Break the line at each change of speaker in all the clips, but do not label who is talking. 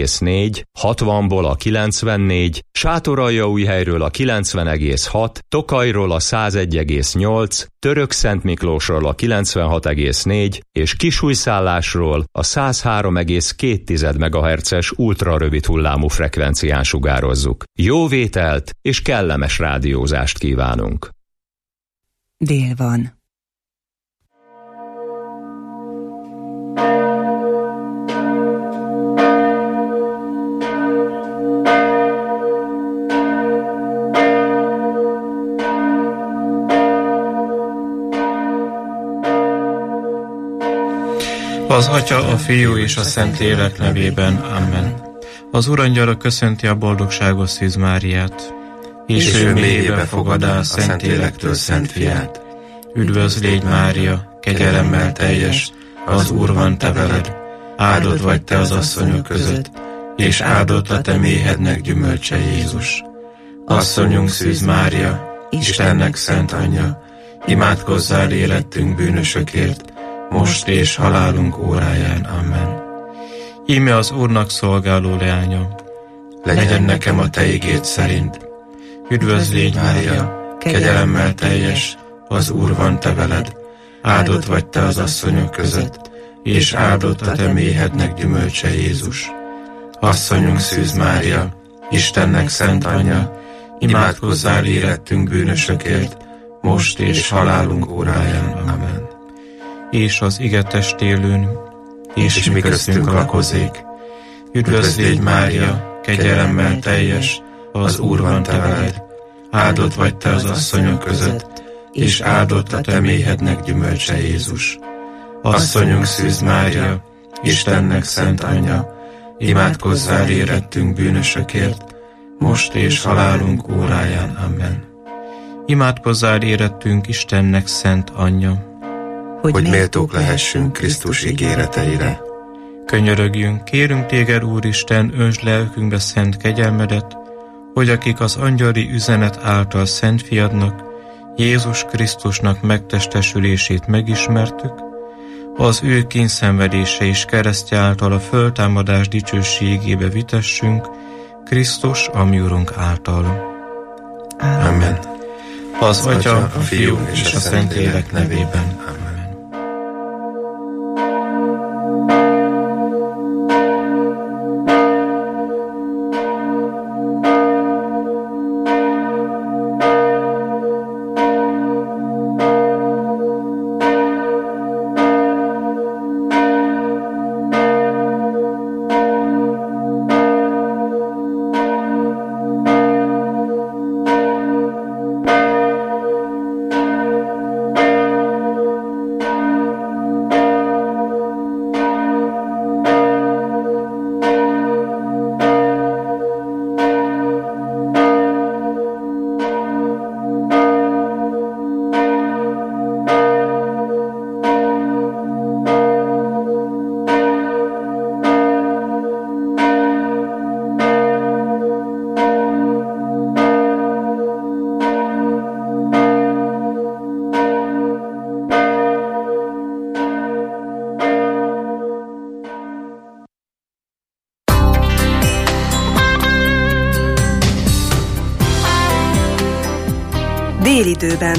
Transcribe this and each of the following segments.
90,4, 60-ból a 94, Sátoraljaújhelyről a 90,6, Tokajról a 101,8, Törökszentmiklósról a 96,4 és Kisújszállásról a 103,2 MHz-es ultrarövid hullámú frekvencián sugározzuk. Jó vételt és kellemes rádiózást kívánunk!
Dél van.
Az Atya, a Fiú és a Szentlélek nevében. Amen. Az Urangyala köszönti a boldogságos Szűz Máriát, és ő mélyébe fogadá a Szentlélektől Szent Fiát. Üdvözl légy, Mária, kegyelemmel teljes, az Úr van te veled, áldott vagy te az asszonyok között, és áldott a te méhednek gyümölcse Jézus. Asszonyunk Szűz Mária, Istennek szent anyja, imádkozzál érettünk bűnösökért, most és halálunk óráján. Amen. Íme az Úrnak szolgáló leánya, legyen nekem a te igéd szerint. Üdvözl légy, Mária, kegyelemmel teljes, az Úr van te veled, áldott vagy te az asszonyok között, és áldott a te méhednek gyümölcse Jézus. Asszonyunk Szűz Mária, Istennek szent anyja, imádkozzál érettünk bűnösökért, most és halálunk óráján. Amen. És az ige testélőn, és mi köztünk lakozik. Üdvözl légy, Mária, kegyelemmel teljes, az Úr van te veled, áldott vagy te az asszonyok között, és áldott a te méhednek gyümölcse Jézus. Asszonyunk Szűz Mária, Istennek szent anyja, imádkozzál érettünk bűnösökért, most és halálunk óráján. Amen. Imádkozzál érettünk Istennek szent anyja, hogy méltók lehessünk Krisztus ígéreteire. Könyörögjünk, kérünk téged, Úristen, öntsd lelkünkbe szent kegyelmedet, hogy akik az angyali üzenet által Szent Fiadnak, Jézus Krisztusnak megtestesülését megismertük, az ő kínszenvedése és keresztje által a föltámadás dicsőségébe vitessünk, Krisztus, a mi Urunk által. Amen. Az Atya, a Fiú és a Szentlélek nevében. Amen.
Délidőben.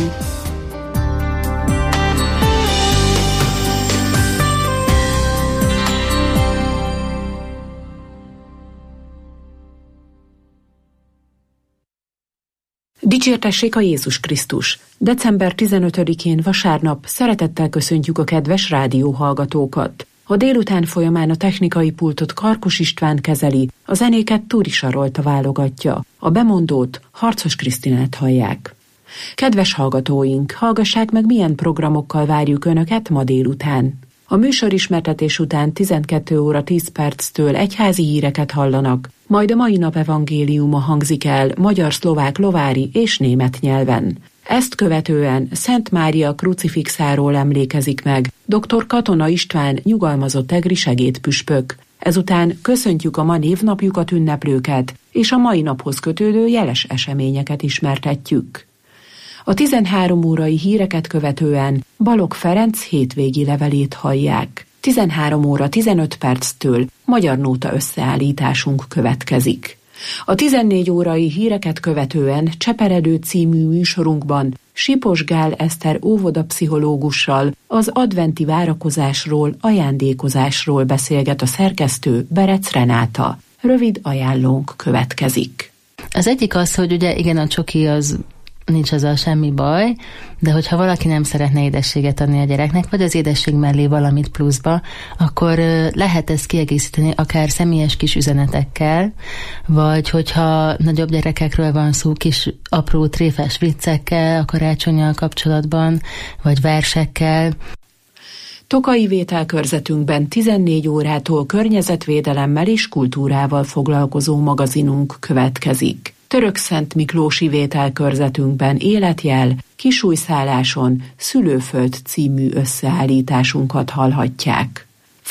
Dicsértessék a Jézus Krisztus! December 15-én vasárnap szeretettel köszöntjük a kedves rádióhallgatókat. A délután folyamán a technikai pultot Karkus István kezeli, a zenéket Túri Sarolta válogatja, a bemondót Harcos Krisztinát hallják. Kedves hallgatóink, hallgassák meg, milyen programokkal várjuk Önöket ma délután. A műsorismertetés után 12 óra 10 perctől egyházi híreket hallanak, majd a mai nap evangéliuma hangzik el magyar, szlovák, lovári és német nyelven. Ezt követően Szent Mária krucifixáról emlékezik meg dr. Katona István nyugalmazott egri segédpüspök. Ezután köszöntjük a ma névnapjukat ünneplőket, és a mai naphoz kötődő jeles eseményeket ismertetjük. A 13 órai híreket követően Balogh Ferenc hétvégi levelét hallják. 13 óra 15 perctől magyar nóta összeállításunk következik. A 14 órai híreket követően Cseperedő című műsorunkban Sipos Gál Eszter óvodapszichológussal az adventi várakozásról, ajándékozásról beszélget a szerkesztő, Berec Renáta. Rövid ajánlónk következik.
Az egyik az, hogy ugye igen, a csoki az nincs azzal semmi baj, de hogyha valaki nem szeretne édességet adni a gyereknek, vagy az édesség mellé valamit pluszba, akkor lehet ezt kiegészíteni akár személyes kis üzenetekkel, vagy hogyha nagyobb gyerekekről van szó, kis apró tréfás viccekkel a karácsonnyal kapcsolatban, vagy versekkel.
Tokai vételkörzetünkben 14 órától környezetvédelemmel és kultúrával foglalkozó magazinunk következik. Törökszent Miklósi vételkörzetünkben életjel, Kisújszálláson Szülőföld című összeállításunkat hallhatják.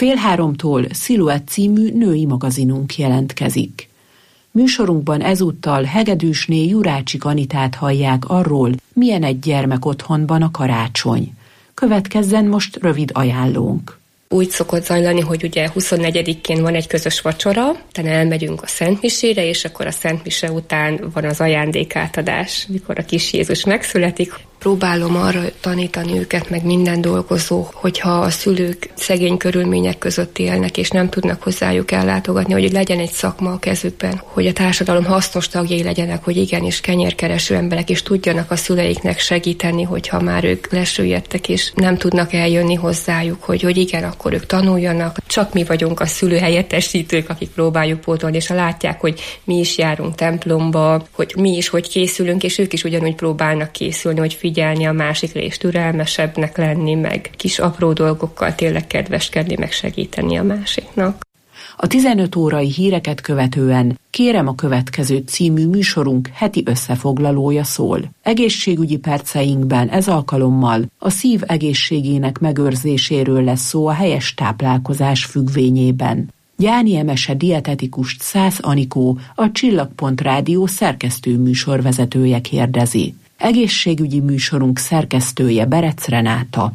2:30 Sziluett című női magazinunk jelentkezik. Műsorunkban ezúttal hegedűsné Jurácsik Anitát hallják arról, milyen egy gyermek otthonban a karácsony. Következzen most rövid ajánlónk.
Úgy szokott zajlani, hogy ugye 24-én van egy közös vacsora, utána elmegyünk a Szentmisére, és akkor a Szentmise után van az ajándékátadás, mikor a kis Jézus megszületik. Próbálom arra tanítani őket, meg minden dolgozó, hogyha a szülők szegény körülmények között élnek, és nem tudnak hozzájuk ellátogatni, hogy legyen egy szakma a kezükben, hogy a társadalom hasznos tagjai legyenek, hogy igenis kenyérkereső emberek, és tudjanak a szüleiknek segíteni, hogyha már ők lesüllyedtek, és nem tudnak eljönni hozzájuk, hogy igen, akkor ők tanuljanak. Csak mi vagyunk a szülőhelyettesítők, akik próbáljuk pótolni, és ha látják, hogy mi is járunk templomba, hogy mi is hogy készülünk, és ők is ugyanúgy próbálnak készülni, hogy figyelni a másikra, és türelmesebbnek lenni, meg kis apró dolgokkal tényleg kedveskedni, meg segíteni a másiknak.
A 15 órai híreket követően Kérem a következő című műsorunk heti összefoglalója szól. Egészségügyi perceinkben ez alkalommal a szív egészségének megőrzéséről lesz szó a helyes táplálkozás függvényében. Gyáni Emese dietetikust Szász Anikó, a Csillagpont Rádió szerkesztő műsorvezetője kérdezi. Egészségügyi műsorunk szerkesztője Berec Renáta.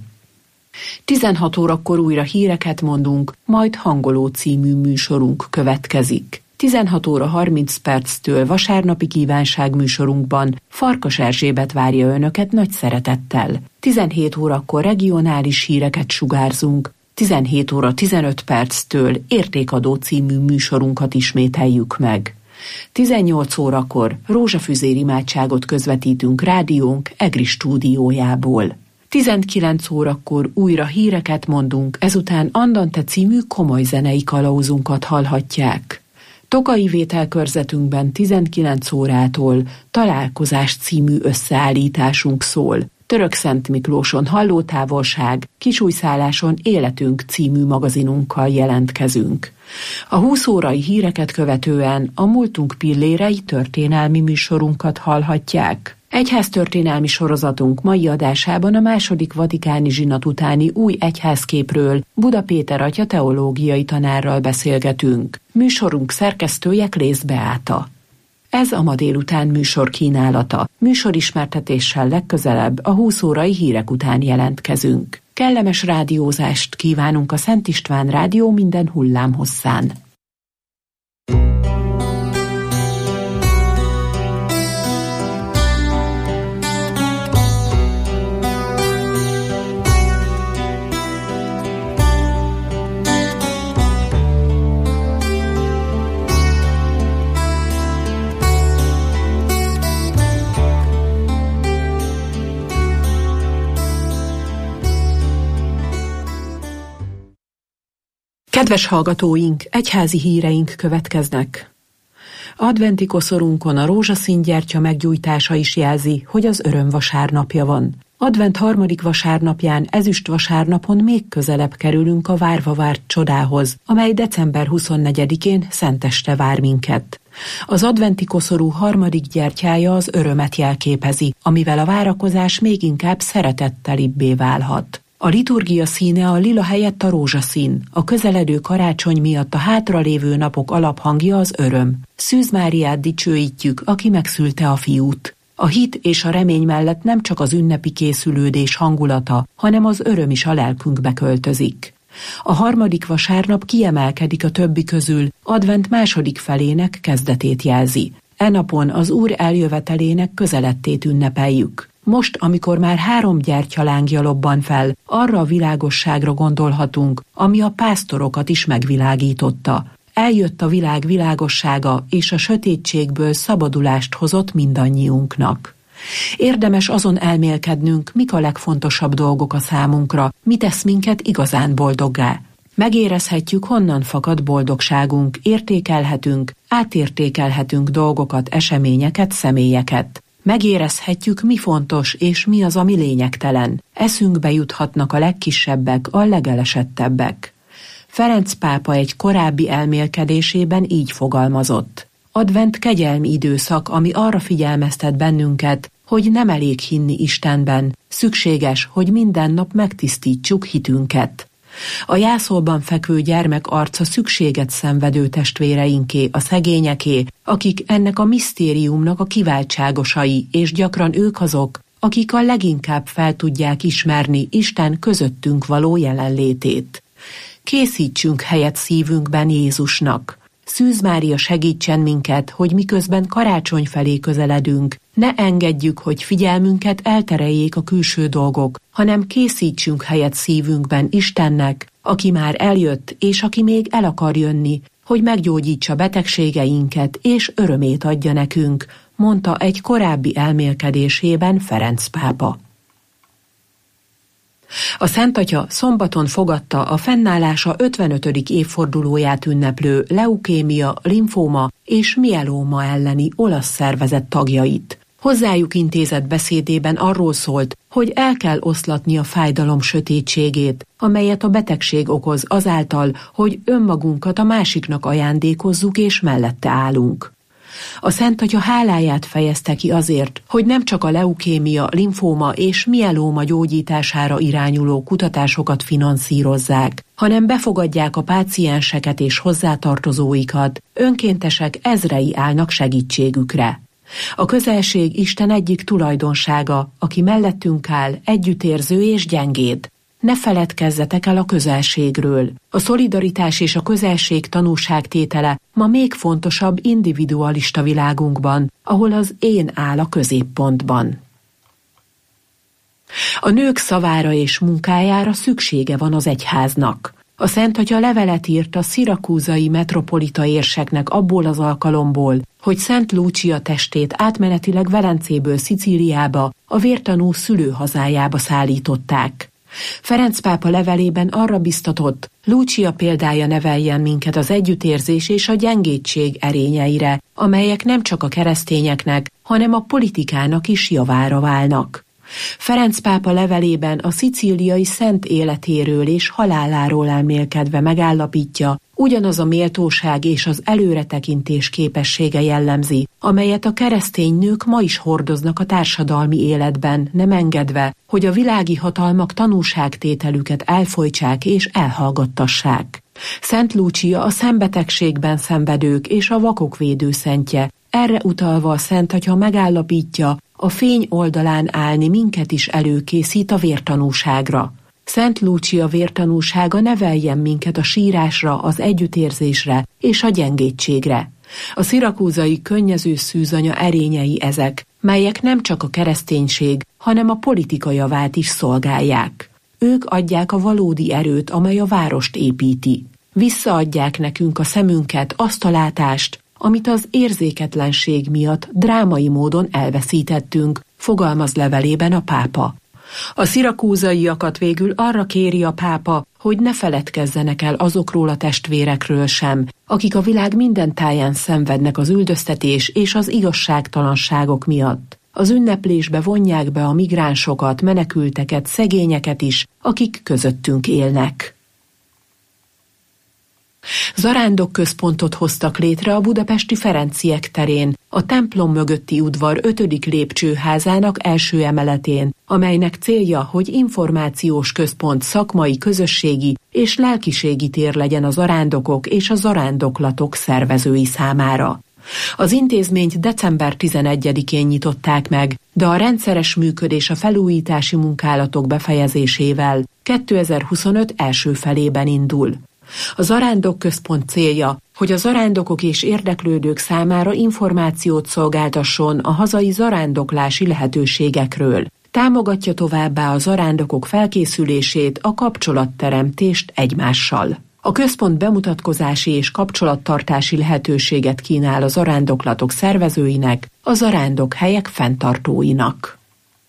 16 órakor újra híreket mondunk, majd Hangoló című műsorunk következik. 16 óra 30 perctől vasárnapi kívánság műsorunkban Farkas Erzsébet várja önöket nagy szeretettel. 17 órakor regionális híreket sugárzunk, 17 óra 15 perctől Értékadó című műsorunkat ismételjük meg. 18 órakor rózsafüzér imádságot közvetítünk rádiónk EGRI stúdiójából. 19 órakor újra híreket mondunk, ezután Andante című komoly zenei kalauzunkat hallhatják. Tokai vételkörzetünkben 19 órától Találkozás című összeállításunk szól. Törökszent Miklóson Hallótávolság, Kisújszálláson Életünk című magazinunkkal jelentkezünk. A 20 órai híreket követően a Múltunk pillérei történelmi műsorunkat hallhatják. Egyháztörténelmi sorozatunk mai adásában a II. Vatikáni zsinat utáni új egyházképről Buda Péter atya teológiai tanárral beszélgetünk. Műsorunk szerkesztője Klész Beáta. Ez a ma délután műsor kínálata. Műsorismertetéssel legközelebb a 20 órai hírek után jelentkezünk. Kellemes rádiózást kívánunk a Szent István Rádió minden hullámhosszán. Kedves hallgatóink, egyházi híreink következnek. Adventi koszorunkon a rózsaszín gyertya meggyújtása is jelzi, hogy az öröm vasárnapja van. Advent 3. vasárnapján, ezüst vasárnapon még közelebb kerülünk a várva várt csodához, amely december 24-én szenteste vár minket. Az adventi koszorú 3. gyertyája az örömet jelképezi, amivel a várakozás még inkább szeretettelibbé válhat. A liturgia színe a lila helyett a rózsaszín. A közeledő karácsony miatt a hátralévő napok alaphangja az öröm. Szűz Máriát dicsőítjük, aki megszülte a fiút. A hit és a remény mellett nem csak az ünnepi készülődés hangulata, hanem az öröm is a lelkünkbe költözik. A harmadik vasárnap kiemelkedik a többi közül, advent második felének kezdetét jelzi. E napon az Úr eljövetelének közelettét ünnepeljük. Most, amikor már 3 gyertyalángja lobban fel, arra a világosságra gondolhatunk, ami a pásztorokat is megvilágította. Eljött a világ világossága, és a sötétségből szabadulást hozott mindannyiunknak. Érdemes azon elmélkednünk, mik a legfontosabb dolgok a számunkra, mi tesz minket igazán boldoggá. Megérezhetjük, honnan fakad boldogságunk, értékelhetünk, átértékelhetünk dolgokat, eseményeket, személyeket. Megérezhetjük, mi fontos és mi az, ami lényegtelen. Eszünkbe juthatnak a legkisebbek, a legelesettebbek. Ferenc pápa egy korábbi elmélkedésében így fogalmazott. Advent kegyelmi időszak, ami arra figyelmeztet bennünket, hogy nem elég hinni Istenben, szükséges, hogy minden nap megtisztítsuk hitünket. A jászolban fekvő gyermek arca szükséget szenvedő testvéreinké, a szegényeké, akik ennek a misztériumnak a kiváltságosai, és gyakran ők azok, akik a leginkább fel tudják ismerni Isten közöttünk való jelenlétét. Készítsünk helyet szívünkben Jézusnak. Szűz Mária segítsen minket, hogy miközben karácsony felé közeledünk, ne engedjük, hogy figyelmünket eltereljék a külső dolgok, hanem készítsünk helyet szívünkben Istennek, aki már eljött, és aki még el akar jönni, hogy meggyógyítsa betegségeinket, és örömét adja nekünk, mondta egy korábbi elmélkedésében Ferenc pápa. A Szent Atya szombaton fogadta a fennállása 55. évfordulóját ünneplő leukémia, limfóma és mielóma elleni olasz szervezet tagjait. Hozzájuk intézett beszédében arról szólt, hogy el kell oszlatni a fájdalom sötétségét, amelyet a betegség okoz azáltal, hogy önmagunkat a másiknak ajándékozzuk és mellette állunk. A Szent Atya háláját fejezte ki azért, hogy nem csak a leukémia, limfóma és mielóma gyógyítására irányuló kutatásokat finanszírozzák, hanem befogadják a pácienseket és hozzátartozóikat, önkéntesek ezrei állnak segítségükre. A közelség Isten egyik tulajdonsága, aki mellettünk áll, együttérző és gyengéd. Ne feledkezzetek el a közelségről. A szolidaritás és a közelség tanúságtétele ma még fontosabb individualista világunkban, ahol az én áll a középpontban. A nők szavára és munkájára szüksége van az egyháznak. A Szent Atya levelet írt a szirakúzai metropolita érseknek abból az alkalomból, hogy Szent Lúcia testét átmenetileg Velencéből Szicíliába, a vértanú szülőhazájába szállították. Ferenc pápa levelében arra biztatott, Lúcia példája neveljen minket az együttérzés és a gyengédség erényeire, amelyek nem csak a keresztényeknek, hanem a politikának is javára válnak. Ferenc pápa levelében a szicíliai szent életéről és haláláról elmélkedve megállapítja, ugyanaz a méltóság és az előretekintés képessége jellemzi, amelyet a keresztény nők ma is hordoznak a társadalmi életben, nem engedve, hogy a világi hatalmak tanúságtételüket elfojtsák és elhallgattassák. Szent Lúcia a szembetegségben szenvedők és a vakok védőszentje. Erre utalva a Szent Atya megállapítja, a fény oldalán állni minket is előkészít a vértanúságra. Szent Lúcia vértanúsága neveljen minket a sírásra, az együttérzésre és a gyengétségre. A szirakúzai könnyező szűzanya erényei ezek, melyek nem csak a kereszténység, hanem a politika javát is szolgálják. Ők adják a valódi erőt, amely a várost építi. Visszaadják nekünk a szemünket, azt a látást, amit az érzéketlenség miatt drámai módon elveszítettünk, fogalmaz levelében a pápa. A szirakúzaiakat végül arra kéri a pápa, hogy ne feledkezzenek el azokról a testvérekről sem, akik a világ minden táján szenvednek az üldöztetés és az igazságtalanságok miatt. Az ünneplésbe vonják be a migránsokat, menekülteket, szegényeket is, akik közöttünk élnek. Zarándokközpontot hoztak létre a budapesti Ferenciek terén, a templom mögötti udvar 5. lépcsőházának első emeletén, amelynek célja, hogy információs központ, szakmai, közösségi és lelkiségi tér legyen a zarándokok és a zarándoklatok szervezői számára. Az intézményt december 11-én nyitották meg, de a rendszeres működés a felújítási munkálatok befejezésével 2025 első felében indul. A Zarándokközpont célja, hogy a zarándokok és érdeklődők számára információt szolgáltasson a hazai zarándoklási lehetőségekről. Támogatja továbbá a zarándokok felkészülését, a kapcsolatteremtést egymással. A központ bemutatkozási és kapcsolattartási lehetőséget kínál a zarándoklatok szervezőinek, a zarándokhelyek fenntartóinak.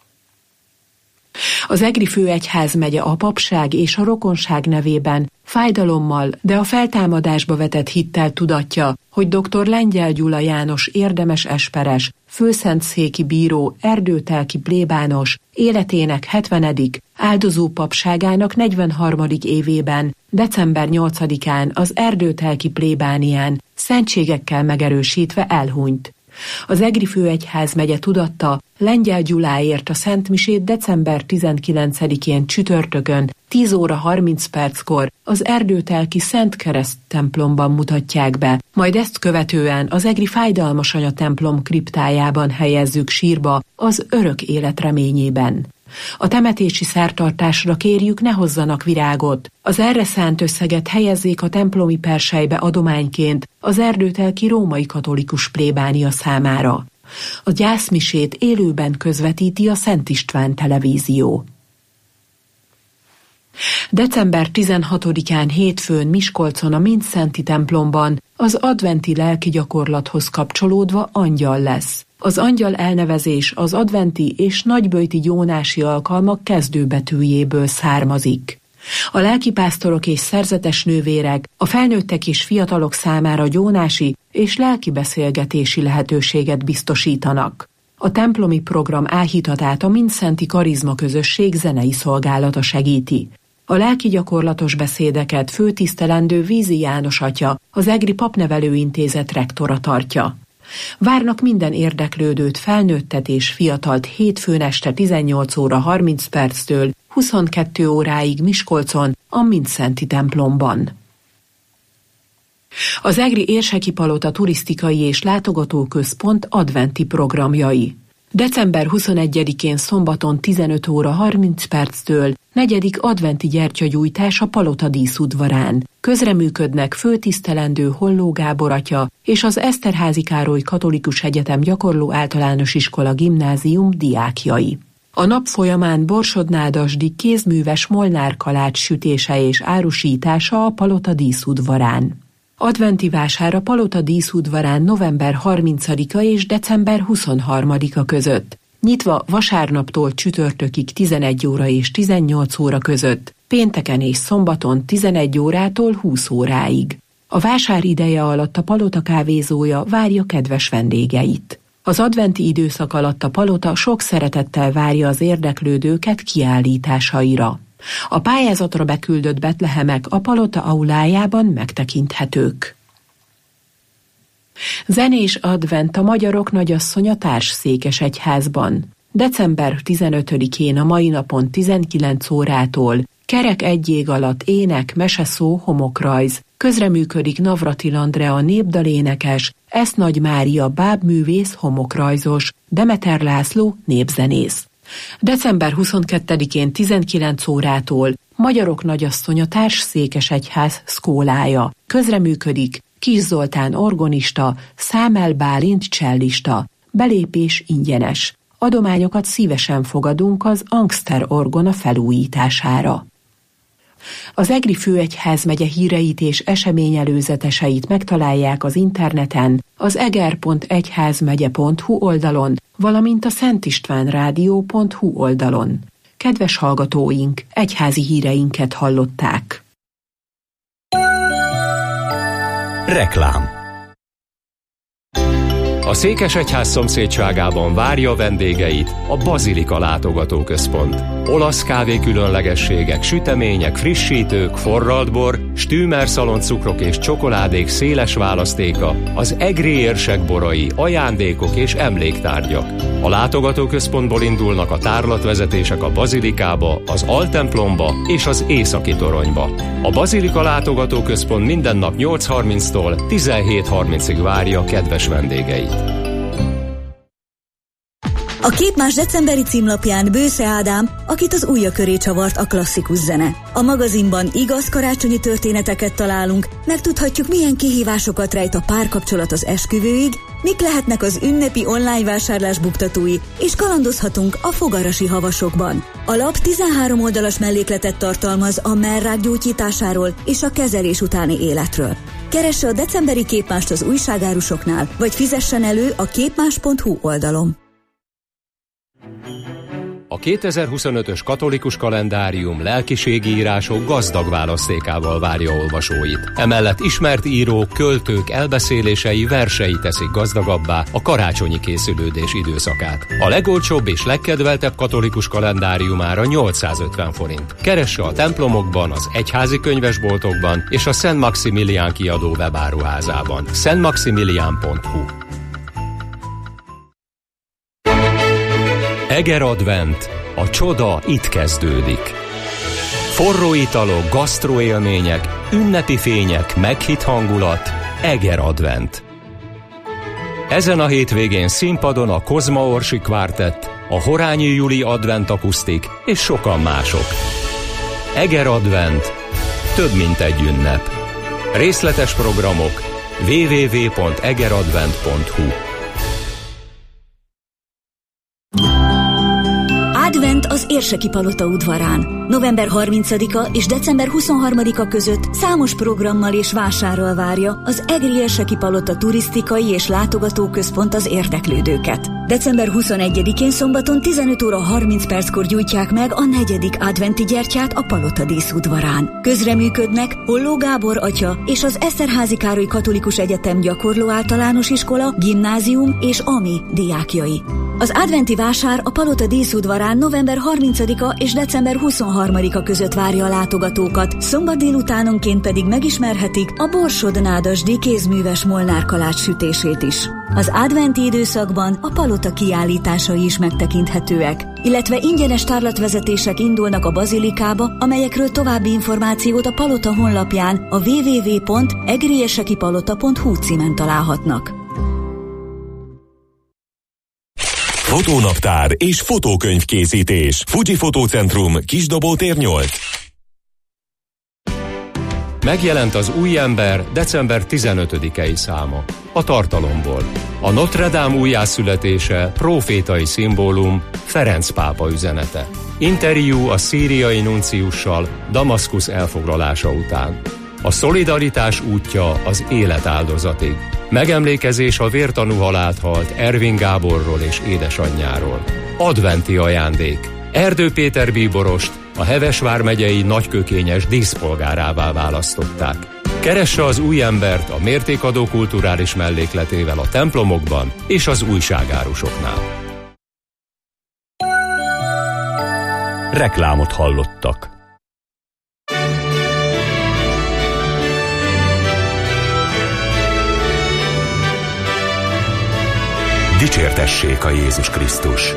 Az Egri főegyházmegye a papság és a rokonság nevében fájdalommal, de a feltámadásba vetett hittel tudatja, hogy dr. Lengyel Gyula János érdemes esperes, főszentszéki bíró, erdőtelki plébános életének 70. áldozó papságának 43. évében, december 8-án az erdőtelki plébánián szentségekkel megerősítve elhunyt. Az Egri főegyházmegye tudatta Lengyel Gyuláért a szentmisét december 19-én csütörtökön 10 óra 30 perckor az erdőtelki Szent Kereszt templomban mutatják be, majd ezt követően az Egri Fájdalmas Anya templom kriptájában helyezzük sírba az örök élet reményében. A temetési szertartásra kérjük, ne hozzanak virágot. Az erre szánt összeget helyezzék a templomi perselybe adományként az erdőtelki római katolikus plébánia számára. A gyászmisét élőben közvetíti a Szent István televízió. December 16-án hétfőn Miskolcon a Mindszenti templomban az adventi lelki gyakorlathoz kapcsolódva angyal lesz. Az angyal elnevezés az adventi és nagyböjti gyónási alkalmak kezdőbetűjéből származik. A lelkipásztorok és szerzetes nővérek a felnőttek és fiatalok számára gyónási és lelki beszélgetési lehetőséget biztosítanak. A templomi program áhítatát a Mindszenti Karizma Közösség zenei szolgálata segíti. A lelki gyakorlatos beszédeket főtisztelendő Vízi János atya, az Egri Papnevelőintézet rektora tartja. Várnak minden érdeklődőt, felnőttet és fiatalt hétfőn este 18 óra 30 perctől 22 óráig Miskolcon, a Mindszenti templomban. Az Egri Érseki Palota turisztikai és látogatóközpont adventi programjai. December 21-én szombaton 15 óra 30 perctől 4. adventi gyertyagyújtás a Palota díszudvarán. Közreműködnek főtisztelendő Holló Gábor atya és az Eszterházy Károly Katolikus Egyetem Gyakorló Általános Iskola Gimnázium diákjai. A nap folyamán Borsod-Nádasdy kézműves Molnár kalács sütése és árusítása a Palota díszudvarán. Adventi vásár a Palota díszudvarán november 30-a és december 23-a között. Nyitva vasárnaptól csütörtökig 11 óra és 18 óra között, pénteken és szombaton 11 órától 20 óráig. A vásár ideje alatt a Palota kávézója várja kedves vendégeit. Az adventi időszak alatt a Palota sok szeretettel várja az érdeklődőket kiállításaira. A pályázatra beküldött betlehemek a Palota aulájában megtekinthetők. Zenés advent a Magyarok Nagyasszonya Társszékesegyházban. December 15-én a mai napon 19 órától kerek egy jég alatt ének, meseszó, homokrajz. Közreműködik Navratil Andrea népdalénekes, Esznagy Mária bábművész, homokrajzos, Demeter László népzenész. December 22-én 19 órától Magyarok Nagyasszonya Társszékesegyház szkólája. Közreműködik Kis Zoltán orgonista, Számel Bálint csellista. Belépés ingyenes. Adományokat szívesen fogadunk az Angster orgona felújítására. Az Egri főegyházmegye híreit és eseményelőzeteseit megtalálják az interneten, az eger.egyházmegye.hu oldalon, valamint a szentistvánrádió.hu oldalon. Kedves hallgatóink, egyházi híreinket hallották.
Reklám.
A Székesegyház szomszédságában várja vendégeit a Bazilika Látogatóközpont. Olasz kávé különlegességek, sütemények, frissítők, forralt bor, Stümer szaloncukrok és csokoládék széles választéka, az egri érsek borai, ajándékok és emléktárgyak. A látogatóközpontból indulnak a tárlatvezetések a Bazilikába, az Altemplomba és az Északi Toronyba. A Bazilika Látogatóközpont minden nap 8:30-tól 17:30-ig várja kedves vendégeit.
A Képmás decemberi címlapján Bősze Ádám, akit az ujja köré csavart a klasszikus zene. A magazinban igaz karácsonyi történeteket találunk, megtudhatjuk, milyen kihívásokat rejt a párkapcsolat az esküvőig, mik lehetnek az ünnepi online vásárlás buktatói, és kalandozhatunk a fogarasi havasokban. A lap 13 oldalas mellékletet tartalmaz a mellrák gyógyításáról és a kezelés utáni életről. Keresse a decemberi Képmást az újságárusoknál, vagy fizessen elő a képmás.hu oldalon.
A 2025-ös katolikus kalendárium lelkiségi írások gazdag választékával várja olvasóit. Emellett ismert írók, költők elbeszélései, versei teszik gazdagabbá a karácsonyi készülődés időszakát. A legolcsóbb és legkedveltebb katolikus kalendáriumára 850 forint. Keresse a templomokban, az egyházi könyvesboltokban és a Szent Maximilián kiadó webáruházában. szentmaximilián.hu. Eger Advent. A csoda itt kezdődik. Forró italok, gasztroélmények, ünnepi fények, meghitt hangulat. Eger Advent. Ezen a hétvégén színpadon a Kozma Orsi Kvártett, a Horányi Juli Advent Akusztik és sokan mások. Eger Advent. Több mint egy ünnep. Részletes programok www.egeradvent.hu.
Advent az Érseki Palota udvarán. November 30-a és december 23-a között számos programmal és vásárral várja az Egri Érseki Palota turisztikai és látogatóközpont az érdeklődőket. December 21-én szombaton 15 óra 30 perckor gyújtják meg a 4. adventi gyertyát a Palota díszudvarán. Közreműködnek Holló Gábor atya és az Eszterházy Károly Katolikus Egyetem Gyakorló Általános Iskola, Gimnázium és AMI diákjai. Az adventi vásár a Palota díszudvarán november 30-a és december 23-a között várja a látogatókat, szombat délutánonként pedig megismerhetik a Borsod-Nádasdy kézműves molnárkalács sütését is. Az adventi időszakban a Palota kiállításai is megtekinthetőek, illetve ingyenes tárlatvezetések indulnak a Bazilikába, amelyekről további információt a Palota honlapján a www.egriesekipalota.hu címen találhatnak.
Fotónaptár és fotókönyvkészítés. Fuji Fotócentrum, Kisdobó tér 8.
Megjelent az Új ember december 15-i száma. A tartalomból. A Notre Dame újjászületése, prófétai szimbólum, Ferenc pápa üzenete. Interjú a szíriai nunciussal Damaszkusz elfoglalása után. A szolidaritás útja az élet áldozatig. Megemlékezés a vértanú halált halt Ervin Gáborról és édesanyjáról. Adventi ajándék. Erdő Péter bíborost a Heves vármegyei nagykökényes díszpolgárává választották. Keresse az Új embert a mértékadó kulturális mellékletével a templomokban és az újságárusoknál.
Reklámot hallottak. Dicsértessék a Jézus Krisztus!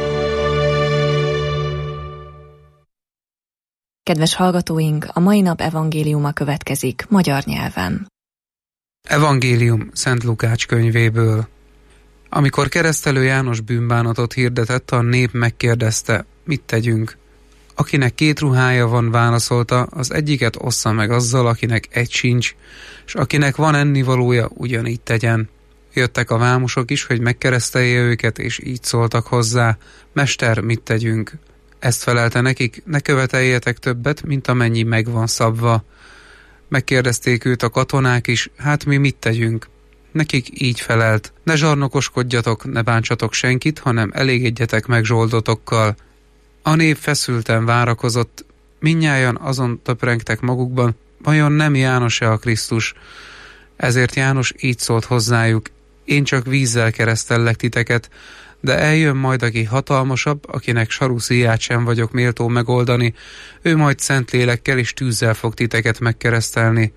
Kedves hallgatóink, a mai nap evangéliuma következik magyar nyelven.
Evangélium Szent Lukács könyvéből. Amikor keresztelő János bűnbánatot hirdetett, a nép megkérdezte, mit tegyünk. Akinek 2 ruhája van, válaszolta, az egyiket ossza meg azzal, akinek egy sincs, és akinek van ennivalója, ugyanígy tegyen. Jöttek a vámosok is, hogy megkeresztelje őket, és így szóltak hozzá, Mester, mit tegyünk? Ezt felelte nekik, ne követeljetek többet, mint amennyi meg van szabva. Megkérdezték őt a katonák is, hát mi mit tegyünk? Nekik így felelt, ne zsarnokoskodjatok, ne bántsatok senkit, hanem elégedjetek meg zsoldotokkal. A nép feszülten várakozott, mindnyájan azon töprengtek magukban, vajon nem János-e a Krisztus? Ezért János így szólt hozzájuk, Én csak vízzel keresztellek titeket, de eljön majd, aki hatalmasabb, akinek saruszíját sem vagyok méltó megoldani, ő majd Szentlélekkel és tűzzel fog titeket megkeresztelni.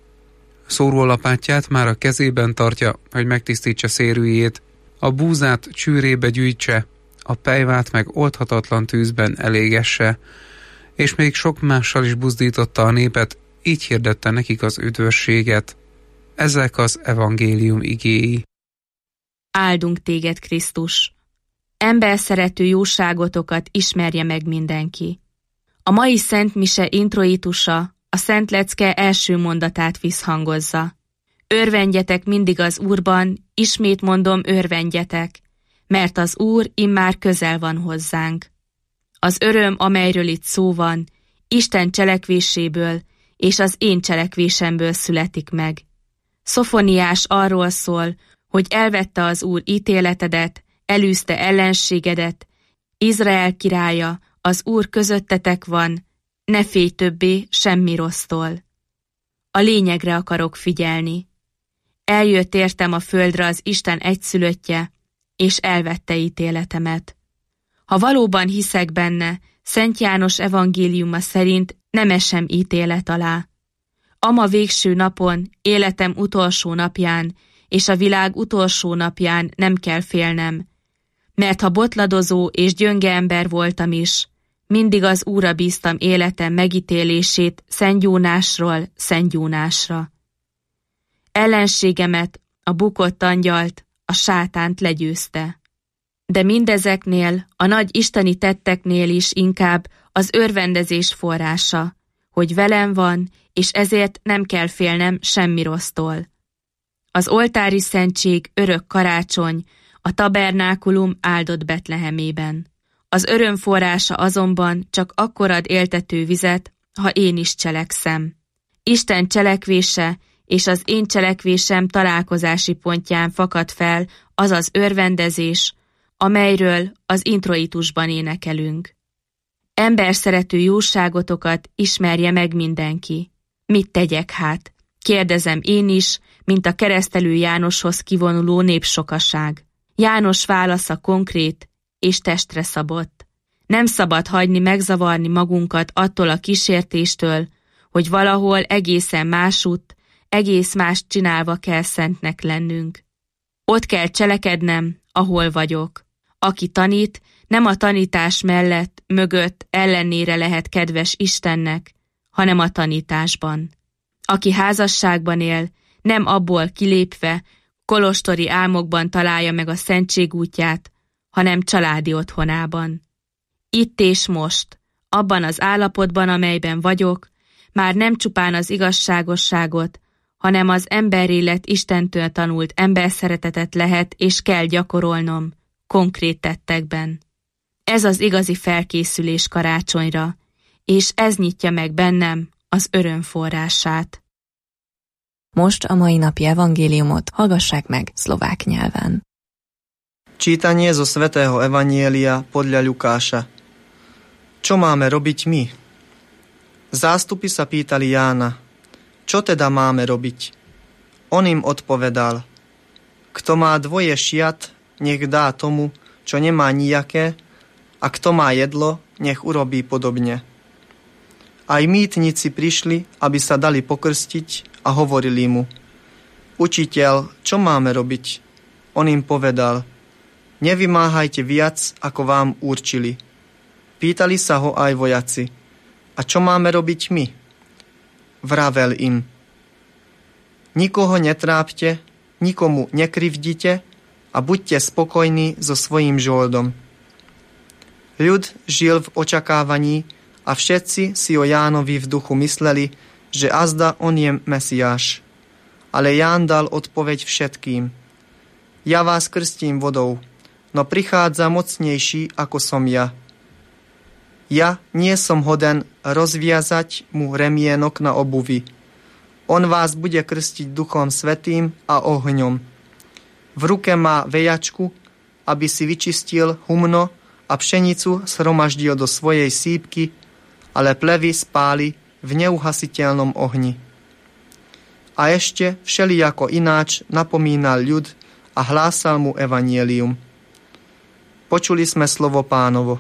Szórólapátját már a kezében tartja, hogy megtisztítsa szérűjét, a búzát csűrébe gyűjtse, a pejvát meg oldhatatlan tűzben elégesse, és még sok mással is buzdította a népet, így hirdette nekik az üdvösséget. Ezek az evangélium igéi.
Áldunk téged, Krisztus! Emberszerető jóságotokat ismerje meg mindenki. A mai Szent Mise introitusa a Szent Lecke első mondatát visszhangozza. Örvendjetek mindig az Úrban, ismét mondom, örvendjetek, mert az Úr immár közel van hozzánk. Az öröm, amelyről itt szó van, Isten cselekvéséből és az én cselekvésemből születik meg. Szofoniás arról szól, hogy elvette az Úr ítéletedet, elűzte ellenségedet, Izrael királya, az Úr közöttetek van, ne félj többé semmi rossztól. A lényegre akarok figyelni. Eljött értem a földre az Isten egyszülöttje, és elvette ítéletemet. Ha valóban hiszek benne, Szent János evangéliuma szerint nem esem ítélet alá. Ama végső napon, életem utolsó napján, és a világ utolsó napján nem kell félnem, mert ha botladozó és gyönge ember voltam is, mindig az Úrra bíztam életem megítélését szentgyónásról szentgyónásra. Ellenségemet, a bukott angyalt, a sátánt legyőzte. De mindezeknél, a nagy isteni tetteknél is inkább az örvendezés forrása, hogy velem van, és ezért nem kell félnem semmi rossztól. Az oltári szentség örök karácsony, a tabernákulum áldott Betlehemében. Az öröm forrása azonban csak akkor ad éltető vizet, ha én is cselekszem. Isten cselekvése és az én cselekvésem találkozási pontján fakad fel az az örvendezés, amelyről az introitusban énekelünk. Emberszerető jóságotokat ismerje meg mindenki. Mit tegyek hát? Kérdezem én is, mint a keresztelő Jánoshoz kivonuló népsokaság. János válasza konkrét és testre szabott. Nem szabad hagyni megzavarni magunkat attól a kísértéstől, hogy valahol egészen másútt, egész más csinálva kell szentnek lennünk. Ott kell cselekednem, ahol vagyok. Aki tanít, nem a tanítás mellett, mögött, ellenére lehet kedves Istennek, hanem a tanításban. Aki házasságban él, nem abból kilépve, kolostori álmokban találja meg a szentség útját, hanem családi otthonában. Itt és most, abban az állapotban, amelyben vagyok, már nem csupán az igazságosságot, hanem az emberélet Istentől tanult emberszeretetet lehet és kell gyakorolnom, konkrét tettekben. Ez az igazi felkészülés karácsonyra, és ez nyitja meg bennem az öröm forrását.
Most a mai napi evangéliumot hallgassák meg szlovák nyelven.
Čítanie zo svätého evanjelia podľa Lukáša. Čo máme robiť my? Zástupy sa pýtali Jána, čo teda máme robiť? On im odpovedal, kto má dvoje šiat, nech dá tomu, čo nemá nijaké, a kto má jedlo, nech urobí podobne. Aj mýtnici prišli, aby sa dali pokrstiť a hovorili mu, Učiteľ, čo máme robiť? On im povedal, nevymáhajte viac, ako vám určili. Pýtali sa ho aj vojaci, a čo máme robiť my? Vravel im, nikoho netrápte, nikomu nekrivdite a buďte spokojní so svojím žoldom. Ľud žil v očakávaní a všetci si o Jánovi v duchu mysleli, že azda on je Mesiáš. Ale Ján dal odpoveď všetkým. Ja vás krstím vodou, no prichádza mocnejší ako som ja. Ja nie som hoden rozviazať mu remienok na obuvi. On vás bude krstiť Duchom Svätým a ohňom. V ruke má vejačku, aby si vyčistil humno a pšenicu shromaždil do svojej sípky, ale plevy spáli v neuhasiteľnom ohni. A ešte všelijako ináč napomínal ľud a hlásal mu evangelium. Počuli sme slovo Pánovo.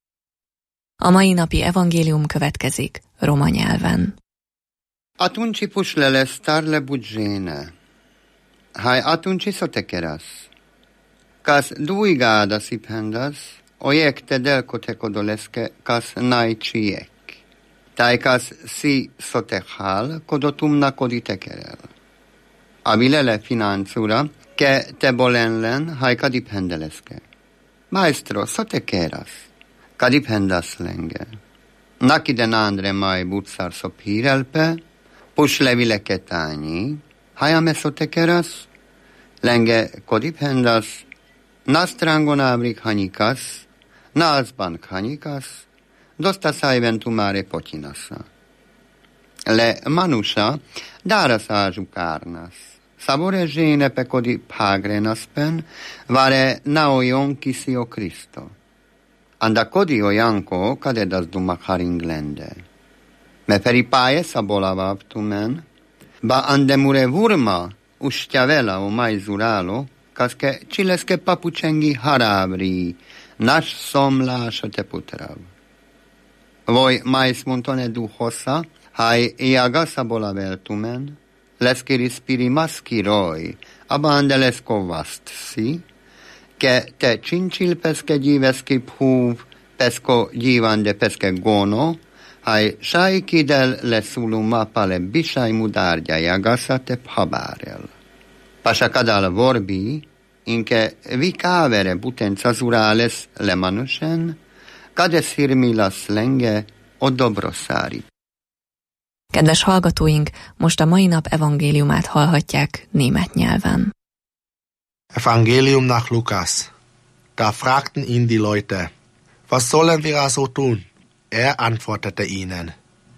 A mai napi evangélium következik roma nyelven.
Atunci pușlele starle buggene. Hai atunci sotekeras. Kas duigada siphendas, ojekte delkotekodoleske kas najčiek. Tai kas si sotehal, kodotumna koditekerel. Abilele finanzura, ke te bolenlen, hai kadiphendeleske. Maestro, sotekeras. Kadiphendas lenge. Nakiden andre mai butsar sophirelpe, puslevile ketányi, hajame sotekeras, lenge kodiphendas, nastrangon abrik hanikas, nazban hanikas, dosta saiventumare potinasa. Le manusa, daras ažukárnas, sabore žene pe kodi pagrenaspen, vare naojon kisio Kristo. Anda kodi ojanko, kadedas dumak haringlende. Me peripaje sabolava tumen, ba andemure vurma ušťavela o majzuralo, kaske čileske papučengi harabri, naš somláša te putrav. Voj majsmuntone duhosa, haj iaga sabolavel tumen, leskiri spiri maskiroj, aba andelesko vastsi, ke te činčil peske diveski phuv, pesko divande peske gono, haj sajkidel lesuluma pale bisaj mudárgya jagasa te phabárel. Pasakadal vorbi, inke vikávere butenca zurales lemanusen, kades hirmilas lenge o dobroszári.
Kedves hallgatóink, most a mai nap evangéliumát hallhatják német nyelven.
Evangelium nach Lukas. Da fragten ihn die Leute, was sollen wir also tun? Er antwortete ihnen,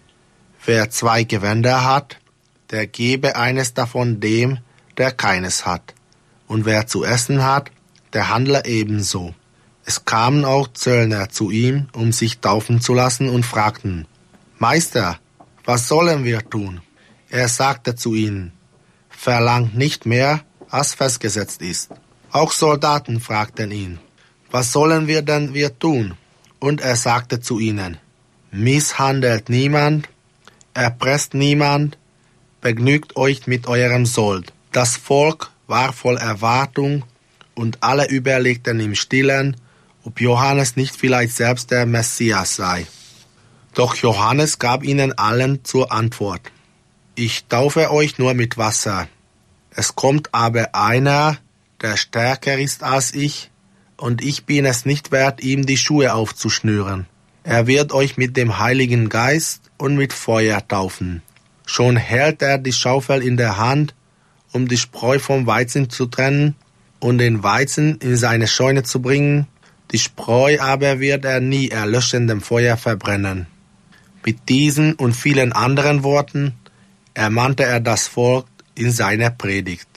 wer 2 Gewänder hat, der gebe eines davon dem, der keines hat. Und wer zu essen hat, der handle ebenso. Es kamen auch Zöllner zu ihm, um sich taufen zu lassen und fragten, Meister, was sollen wir tun? Er sagte zu ihnen, verlangt nicht mehr, als festgesetzt ist. Auch Soldaten fragten ihn, was sollen wir denn tun? Und er sagte zu ihnen, misshandelt niemand, erpresst niemand, begnügt euch mit eurem Sold. Das Volk war voll Erwartung und alle überlegten im Stillen, ob Johannes nicht vielleicht selbst der Messias sei. Doch Johannes gab ihnen allen zur Antwort, ich taufe euch nur mit Wasser. Es kommt aber einer, der stärker ist als ich, und ich bin es nicht wert, ihm die Schuhe aufzuschnüren. Er wird euch mit dem Heiligen Geist und mit Feuer taufen. Schon hält er die Schaufel in der Hand, um die Spreu vom Weizen zu trennen und den Weizen in seine Scheune zu bringen. Die Spreu aber wird er nie erlöschendem Feuer verbrennen. Mit diesen und vielen anderen Worten ermahnte er das Volk in seiner Predigt.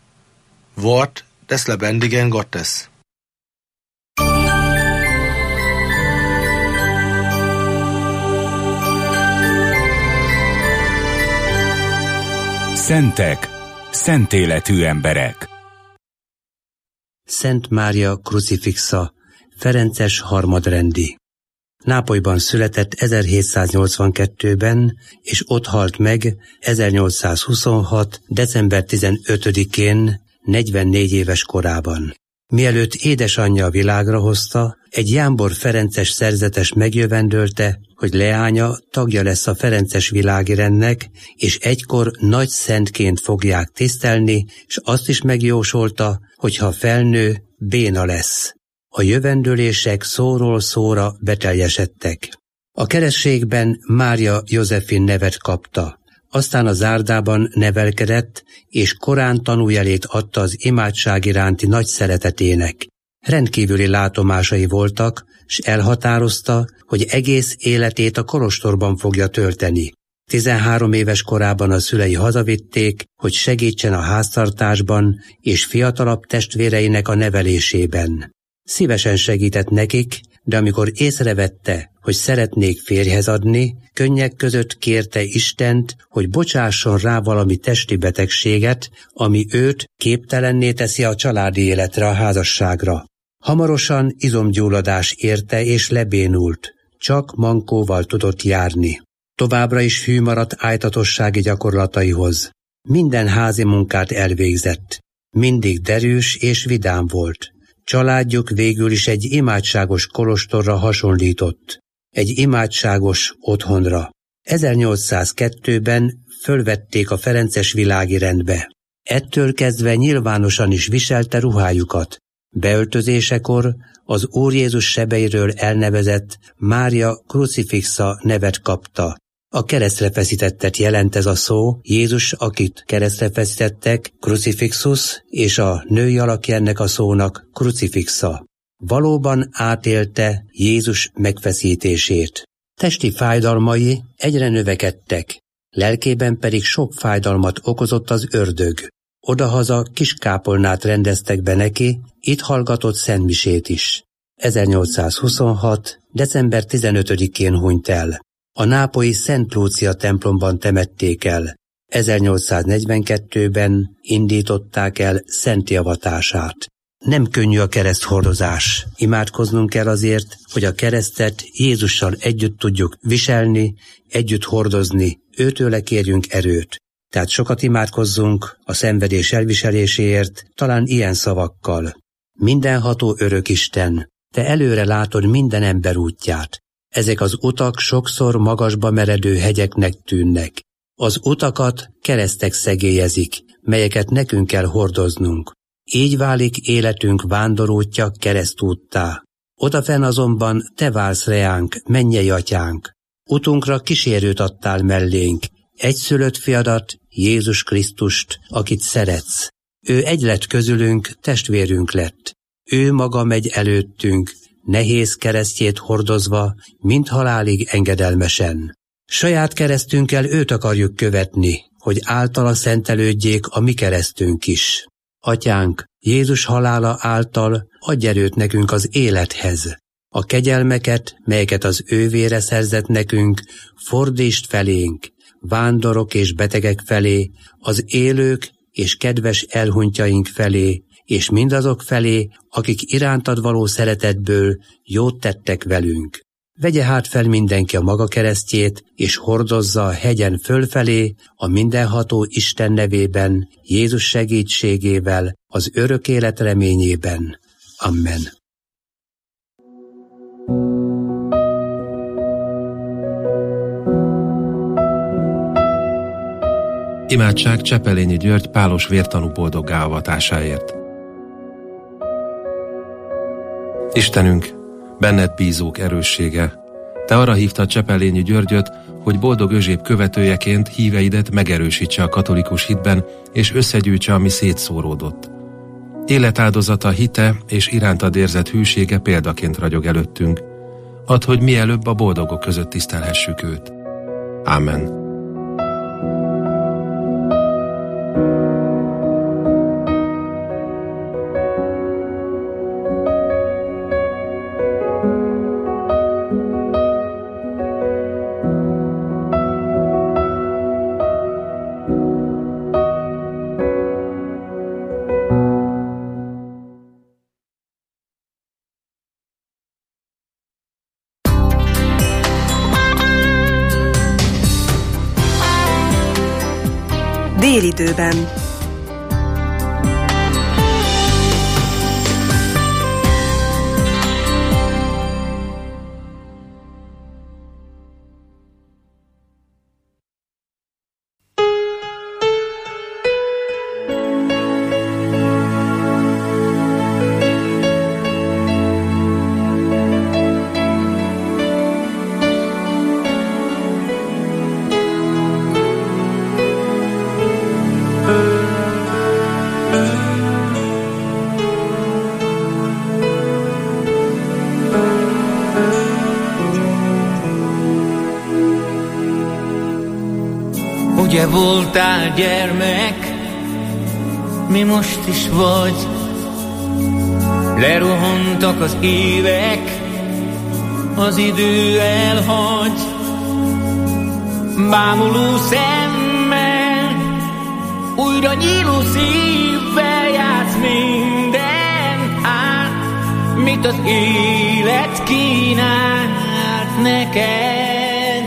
Wort des lebendigen Gottes.
Szentek, szent életű emberek.
Szent Mária krucifixa, ferences harmadrendi. Nápolyban született 1782-ben, és ott halt meg 1826. december 15-én, 44 éves korában. Mielőtt édesanyja világra hozta, egy Jámbor ferences szerzetes megjövendölte, hogy leánya tagja lesz a ferences világirendnek, és egykor nagy szentként fogják tisztelni, és azt is megjósolta, hogy ha felnő, béna lesz. A jövendőlések szóról szóra beteljesedtek. A keresztségben Mária Józefin nevet kapta. Aztán a zárdában nevelkedett, és korán tanújelét adta az imádság iránti nagy szeretetének. Rendkívüli látomásai voltak, s elhatározta, hogy egész életét a kolostorban fogja tölteni. 13 éves korában a szülei hazavitték, hogy segítsen a háztartásban és fiatalabb testvéreinek a nevelésében. Szívesen segített nekik, de amikor észrevette, hogy szeretnék férjhez adni, könnyek között kérte Istent, hogy bocsásson rá valami testi betegséget, ami őt képtelenné teszi a családi életre, a házasságra. Hamarosan izomgyulladás érte és lebénult, csak mankóval tudott járni. Továbbra is hű maradt ájtatossági gyakorlataihoz. Minden házi munkát elvégzett. Mindig derűs és vidám volt. Családjuk végül is egy imádságos kolostorra hasonlított. Egy imádságos otthonra. 1802-ben fölvették a ferences világi rendbe. Ettől kezdve nyilvánosan is viselte ruhájukat. Beöltözésekor az Úr Jézus sebeiről elnevezett Mária Crucifixa nevet kapta. A keresztre feszítettet jelent ez a szó, Jézus, akit keresztre feszítettek, Crucifixus, és a női alakja ennek a szónak Crucifixa. Valóban átélte Jézus megfeszítését. Testi fájdalmai egyre növekedtek, lelkében pedig sok fájdalmat okozott az ördög. Odahaza kiskápolnát rendeztek be neki, itt hallgatott szentmisét is. 1826. december 15-én hunyt el. A nápolyi Szent Lúcia templomban temették el. 1842-ben indították el szenti avatását. Nem könnyű a kereszthordozás. Imádkoznunk kell azért, hogy a keresztet Jézussal együtt tudjuk viselni, együtt hordozni, őtőle kérjünk erőt. Tehát sokat imádkozzunk a szenvedés elviseléséért, talán ilyen szavakkal. Mindenható örökisten, te előre látod minden ember útját. Ezek az utak sokszor magasba meredő hegyeknek tűnnek. Az utakat keresztek szegélyezik, melyeket nekünk kell hordoznunk. Így válik életünk vándorútja keresztúttá. Odafenn azonban te válsz reánk, mennyei atyánk. Utunkra kísérőt adtál mellénk, egyszülött fiadat, Jézus Krisztust, akit szeretsz. Ő egy lett közülünk, testvérünk lett. Ő maga megy előttünk, nehéz keresztjét hordozva, mint halálig engedelmesen. Saját keresztünkkel őt akarjuk követni, hogy általa szentelődjék a mi keresztünk is. Atyánk, Jézus halála által adj erőt nekünk az élethez. A kegyelmeket, melyeket az ő vére szerzett nekünk, fordítsd felénk, vándorok és betegek felé, az élők és kedves elhunytjaink felé, és mindazok felé, akik irántad való szeretetből jót tettek velünk. Vegye hát fel mindenki a maga keresztjét, és hordozza a hegyen fölfelé, a mindenható Isten nevében, Jézus segítségével, az örök élet reményében. Amen.
Imádság Csepelényi György pálos vértanú boldoggá avatásáért. Istenünk, benned bízók erőssége, te arra hívtad Csepelényi Györgyöt, hogy boldog Özséb követőjeként híveidet megerősítse a katolikus hitben, és összegyűjtse, ami szétszóródott. Életáldozata, hite és irántad érzett hűsége példaként ragyog előttünk. Add, hogy mielőbb a boldogok között tisztelhessük őt. Ámen.
Délidőben.
Ugye voltál gyermek, mi most is vagy. Lerohantak az évek, az idő elhagy, bámuló szemmel, újra nyíló szívvel játsz minden át, mit az élet kínált neked.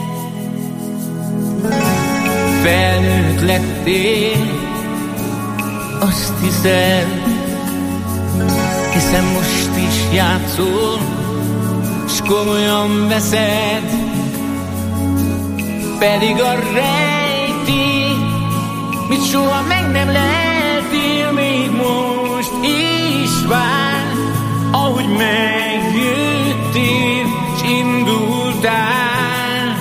Felnőtt lettél, azt hiszed, hiszen most is játszol, s komolyan veszed, pedig a rejti, mit soha meg nem leltél, még most is vár, ahogy megjöttél, s indultál.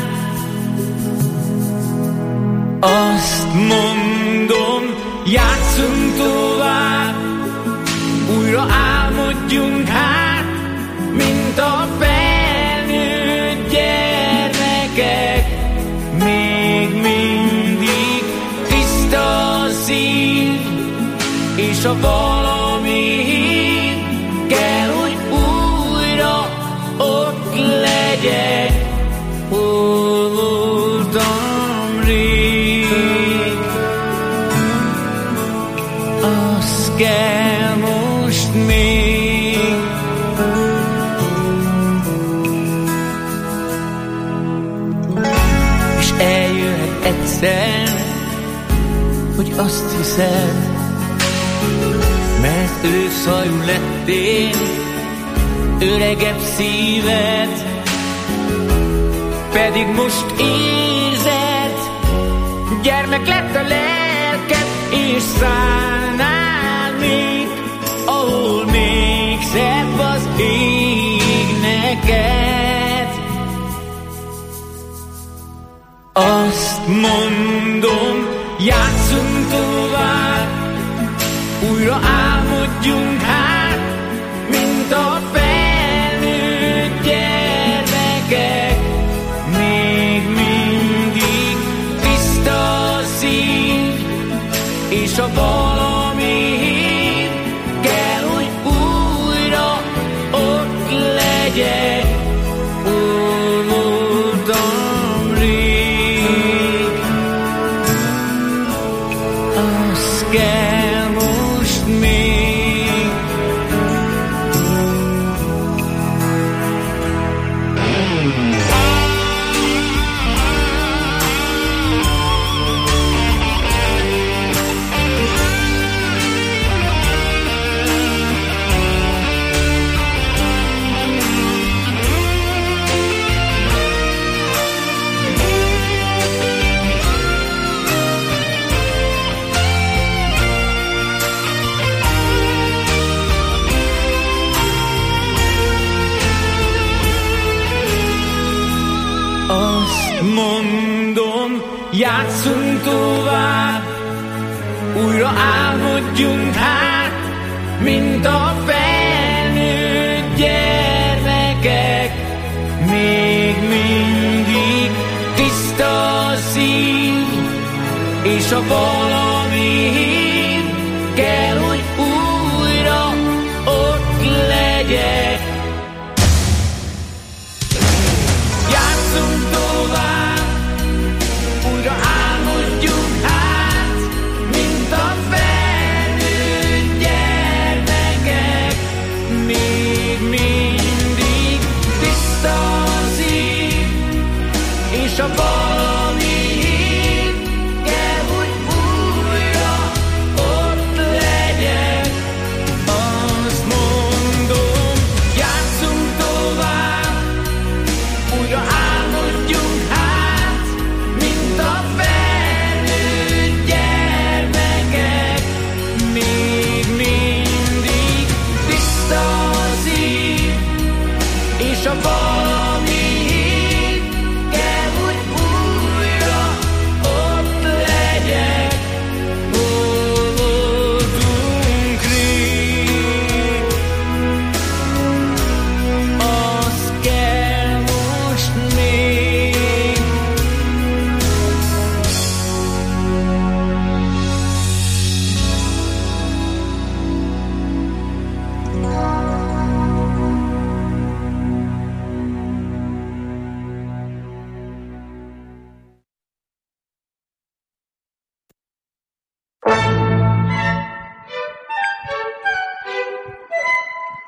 Azt mondom, játszunk tovább, újra álmodjunk hát, mint a felnőtt gyermekek. Még mindig tiszta a szív, és a valami hív kell, hogy újra ott legyek, hol voltam rég. Az kell most még. És eljöhet egyszer, hogy azt hiszed, mert őszajú lettél, öregebb szíved, pedig most érzed, gyermek lett a lelked, és szállnál még, ahol még szebb az ég neked. Azt mondom, játszunk tovább, újra álmodjunk hát, mint a felnőtt gyermekek. Még mindig tiszta a szív, és a valami hív kell, hogy újra ott legyek, hol voltam rég. Az kell most még. Azt mondom, játszunk tovább, újra álmodjunk hát, mint a felnőtt gyermekek. Még mindig tiszta a szív, és a valami hív kell, hogy újra ott legyek. Játszunk tovább, újra álmodjunk hát, mint a felnőtt gyermekek. Még mindig tiszta a szív, és a valami hív kell, hogy újra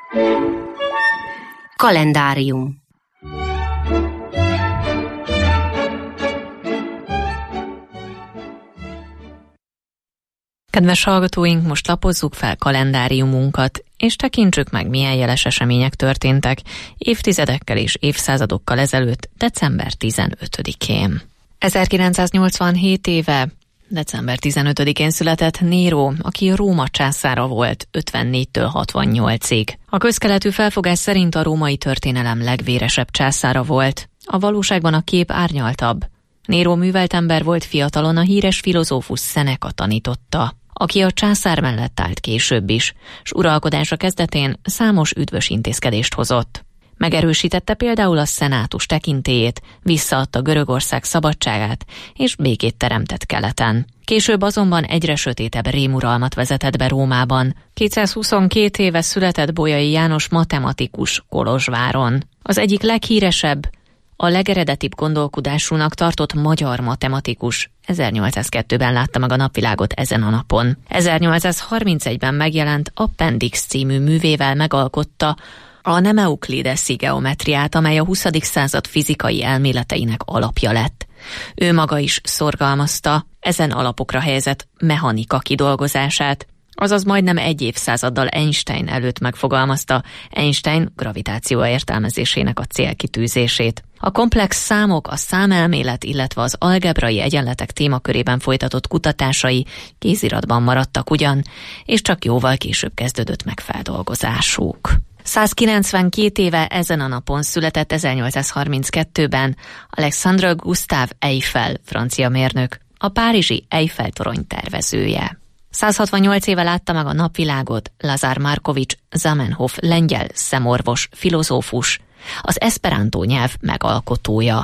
Kalendárium.
Kedves hallgatóink, most lapozzuk fel kalendáriumunkat, és tekintsük meg, milyen jeles események történtek évtizedekkel és évszázadokkal ezelőtt, december 15-én. 1987 éve, december 15-én született Néró, aki Róma császára volt 54-től 68-ig. A közkeletű felfogás szerint a római történelem legvéresebb császára volt. A valóságban a kép árnyaltabb. Néró művelt ember volt, fiatalon a híres filozófus Seneca tanította, aki a császár mellett állt később is, s uralkodása kezdetén számos üdvös intézkedést hozott. Megerősítette például a szenátus tekintélyét, visszaadta Görögország szabadságát, és békét teremtett keleten. Később azonban egyre sötétebb rémuralmat vezetett be Rómában. 222 éve született Bolyai János matematikus Kolozsváron. Az egyik leghíresebb, a legeredetibb gondolkodásúnak tartott magyar matematikus 1802-ben látta meg a napvilágot ezen a napon. 1831-ben megjelent Appendix című művével megalkotta a nem euklideszi geometriát, amely a 20. század fizikai elméleteinek alapja lett. Ő maga is szorgalmazta ezen alapokra helyezett mechanika kidolgozását, azaz majdnem egy évszázaddal Einstein előtt megfogalmazta Einstein gravitáció értelmezésének a célkitűzését. A komplex számok, a számelmélet, illetve az algebrai egyenletek témakörében folytatott kutatásai kéziratban maradtak ugyan, és csak jóval később kezdődött meg feldolgozásuk. 192 éve ezen a napon született 1832-ben Alexandre Gustave Eiffel, francia mérnök, a párizsi Eiffel-torony tervezője. 168 éve látta meg a napvilágot Lazar Markovics Zamenhof, lengyel szemorvos, filozófus, az eszperantó nyelv megalkotója.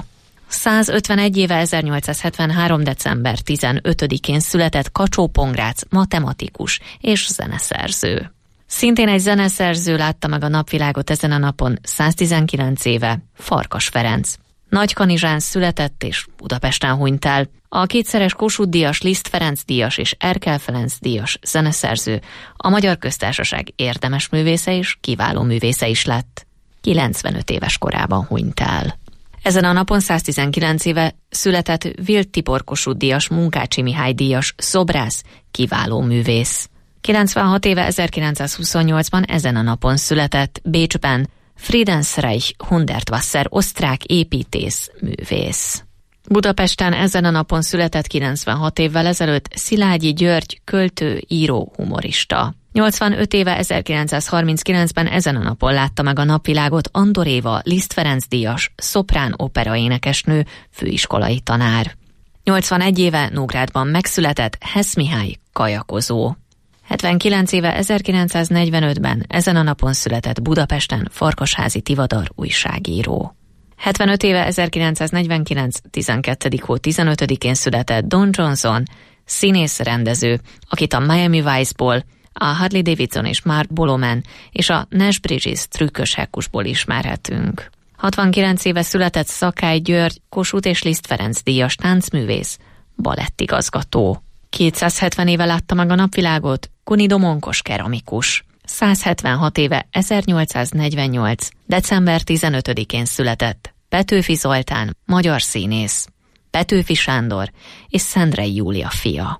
151 éve 1873. december 15-én született Kacsó-Pongrác, matematikus és zeneszerző. Szintén egy zeneszerző látta meg a napvilágot ezen a napon 119 éve, Farkas Ferenc. Nagykanizsán született és Budapesten hunyt el. A kétszeres Kossuth-díjas, Liszt Ferenc-díjas és Erkel Ferenc-díjas zeneszerző, a Magyar Köztársaság érdemes művésze és kiváló művésze is lett. 95 éves korában hunyt el. Ezen a napon 119 éve született Vilt Tibor Kossuth-díjas, Munkácsi Mihály díjas, szobrász, kiváló művész. 96 éve 1928-ban ezen a napon született Bécsben Friedensreich Hundertwasser, osztrák építész, művész. Budapesten ezen a napon született 96 évvel ezelőtt Szilágyi György, költő, író, humorista. 85 éve 1939-ben ezen a napon látta meg a napvilágot Andor Éva, Liszt Ferenc díjas, szoprán operaénekesnő, főiskolai tanár. 81 éve Nógrádban megszületett Hess Mihály, kajakozó. 79 éve 1945-ben ezen a napon született Budapesten Farkasházi Tivadar, újságíró. 75 éve 1949. 12. hó 15-én született Don Johnson, színész-rendező, akit a Miami Vice-ból, a Harley Davidson és Mark Boloman és a Nash Bridges trükkös hekkusból ismerhetünk. 69 éve született Szakály György, Kossuth és Liszt Ferenc díjas táncművész, balettigazgató. 270 éve látta meg a napvilágot Kuni Domonkos keramikus. 176 éve 1848. december 15-én született Petőfi Zoltán, magyar színész, Petőfi Sándor és Szendrei Júlia fia.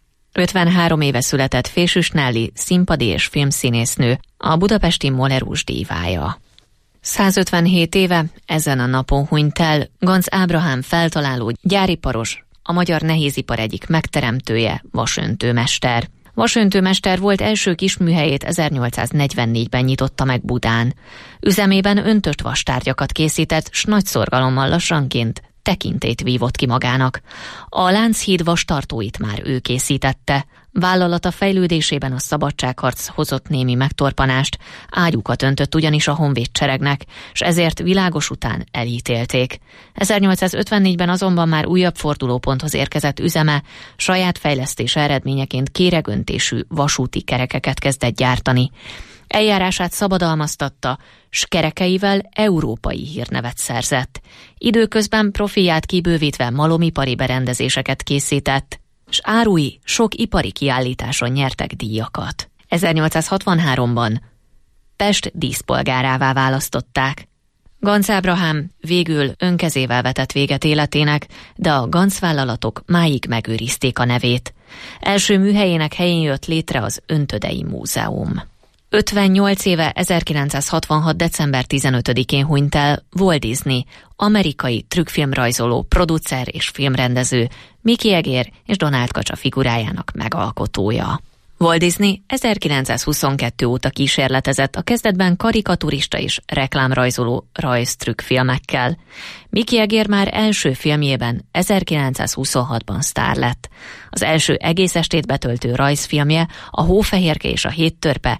53 éve született Fésűs Nelly, színpadi és filmszínésznő, a budapesti Molerus dívája. 157 éve ezen a napon hunyt el Ganz Ábrahám feltaláló, gyáriparos, a magyar nehézipar egyik megteremtője, vasöntőmester. Vasöntőmester volt, első kisműhelyét 1844-ben nyitotta meg Budán. Üzemében öntött vastárgyakat készített, s nagy szorgalommal lassanként tekintélyt vívott ki magának. A Lánchíd vastartóit már ő készítette. Vállalata fejlődésében a szabadságharc hozott némi megtorpanást, ágyukat öntött ugyanis a honvédseregnek, s ezért világos után elítélték. 1854-ben azonban már újabb fordulóponthoz érkezett üzeme, saját fejlesztése eredményeként kéregöntésű vasúti kerekeket kezdett gyártani. Eljárását szabadalmaztatta, s kerekeivel európai hírnevet szerzett. Időközben profilját kibővítve malomipari berendezéseket készített, s árui sok ipari kiállításon nyertek díjakat. 1863-ban Pest díszpolgárává választották. Ganz Ábrahám végül önkezével vetett véget életének, de a Ganz vállalatok máig megőrizték a nevét. Első műhelyének helyén jött létre az Öntödei Múzeum. 58 éve 1966. december 15-én hunyt el Walt Disney, amerikai trükkfilmrajzoló, producer és filmrendező, Mickey Egér és Donald kacsa figurájának megalkotója. Walt Disney 1922 óta kísérletezett a kezdetben karikaturista és reklámrajzoló rajztrükkfilmekkel. Mickey Egér már első filmjében 1926-ban sztár lett. Az első egész estét betöltő rajzfilmje, a Hófehérke és a Hét törpe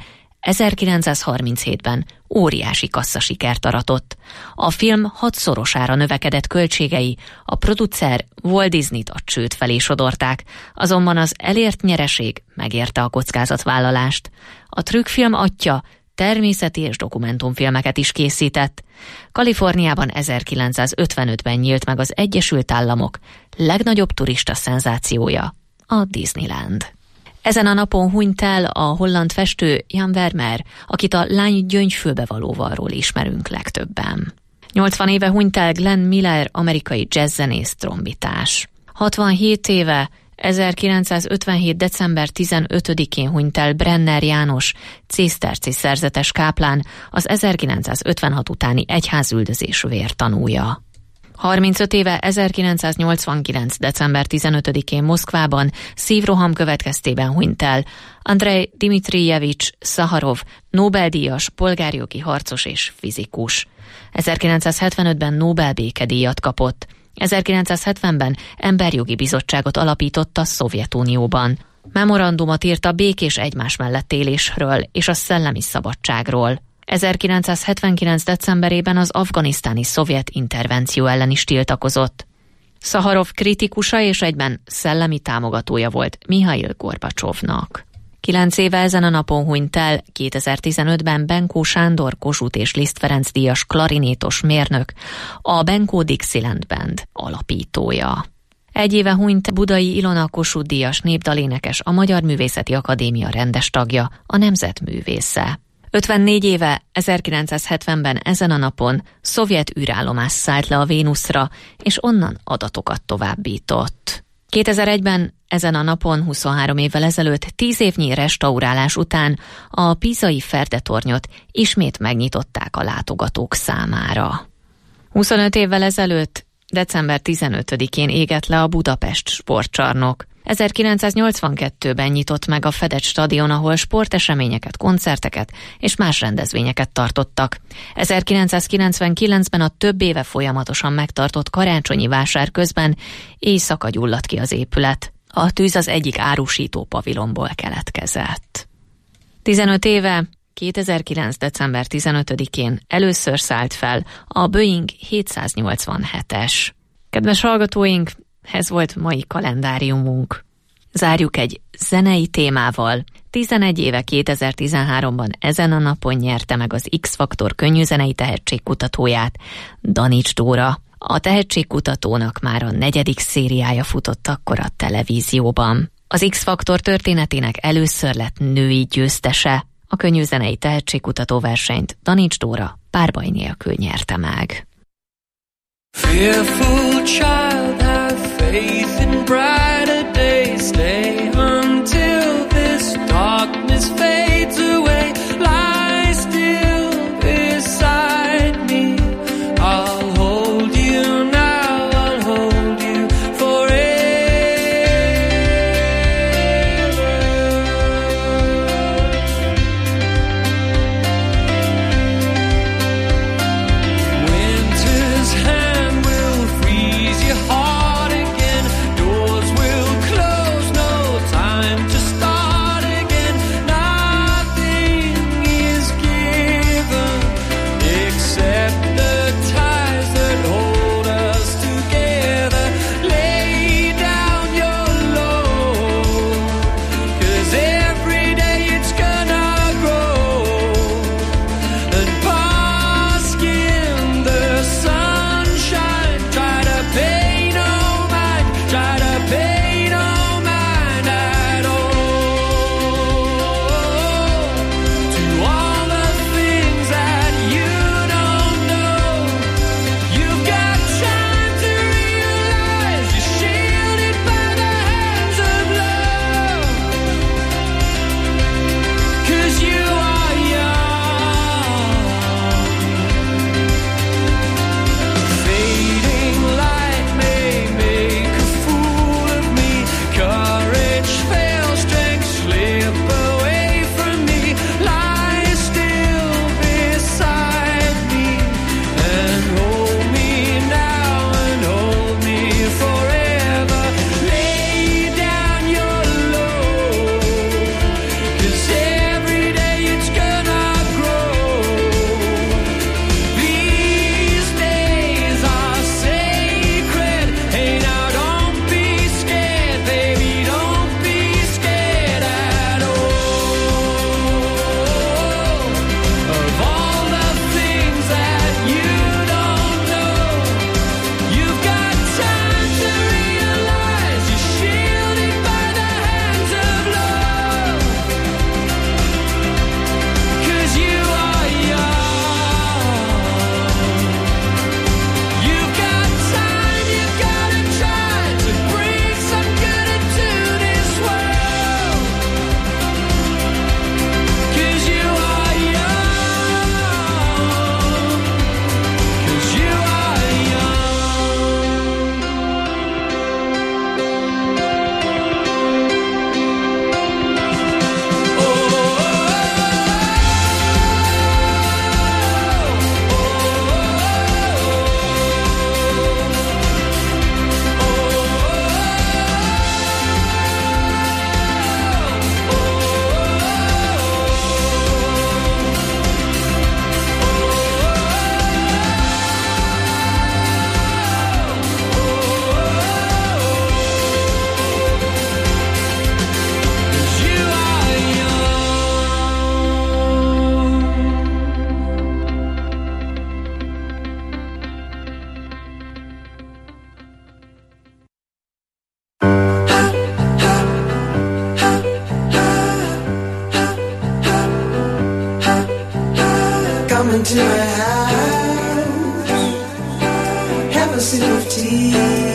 1937-ben óriási kasszasikert aratott. A film 6-szorosára növekedett költségei, a producer Walt Disneyt a csőd felé sodorták, azonban az elért nyereség megérte a kockázatvállalást. A trükkfilm atya természeti és dokumentumfilmeket is készített. Kaliforniában 1955-ben nyílt meg az Egyesült Államok legnagyobb turista szenzációja, a Disneyland. Ezen a napon hunyt el a holland festő Jan Vermeer, akit a Lány gyöngyfülbevalóvalról ismerünk legtöbben. 80 éve hunyt el Glenn Miller, amerikai jazzzenész, trombitás. 67 éve, 1957. december 15-én hunyt el Brenner János, ciszterci szerzetes káplán, az 1956 utáni egyházüldözés vértanúja. 35 éve 1989. december 15-én Moszkvában szívroham következtében hunyt el Andrej Dmitrijevics Szaharov, Nobel-díjas, polgárjogi harcos és fizikus. 1975-ben Nobel békedíjat kapott. 1970-ben emberjogi bizottságot alapított a Szovjetunióban. Memorandumot írt a békés egymás mellett élésről és a szellemi szabadságról. 1979. decemberében az afganisztáni szovjet intervenció ellen is tiltakozott. Szaharov kritikusa és egyben szellemi támogatója volt Mihail Gorbacsovnak. 9 éve ezen a napon hunyt el 2015-ben Benkó Sándor Kossuth és Liszt Ferenc díjas klarinétos mérnök, a Benkó Dixieland Band alapítója. Egy éve hunyt Budai Ilona Kossuth díjas népdalénekes, a Magyar Művészeti Akadémia rendes tagja, a nemzetművésze. 54 éve, 1970-ben ezen a napon szovjet űrállomás szállt le a Vénuszra, és onnan adatokat továbbított. 2001-ben ezen a napon 23 évvel ezelőtt 10 évnyi restaurálás után a pízai Ferdetornyot ismét megnyitották a látogatók számára. 25 évvel ezelőtt, december 15-én égett le a Budapest sportcsarnok. 1982-ben nyitott meg a Fedett stadion, ahol sporteseményeket, koncerteket és más rendezvényeket tartottak. 1999-ben a több éve folyamatosan megtartott karácsonyi vásár közben éjszaka gyulladt ki az épület. A tűz az egyik árusító pavilonból keletkezett. 15 éve, 2009. december 15-én először szállt fel a Boeing 787-es. Kedves hallgatóink, ez volt mai kalendáriumunk. Zárjuk egy zenei témával. 11 éve 2013-ban ezen a napon nyerte meg az X-Faktor könnyűzenei tehetségkutatóját, Danics Dóra. A tehetségkutatónak már a 4. szériája futott akkor a televízióban. Az X-Faktor történetének először lett női győztese. A könnyűzenei tehetségkutató versenyt Danics Dóra párbaj nélkül nyerte meg.
Fearful child, have faith in brighter days. Stay until this darkness fades away. Lie still beside me. I'll hold you now, I'll hold you forever. Winter's hand freeze your heart again. Doors will close, no Come into my house, have a sip of tea,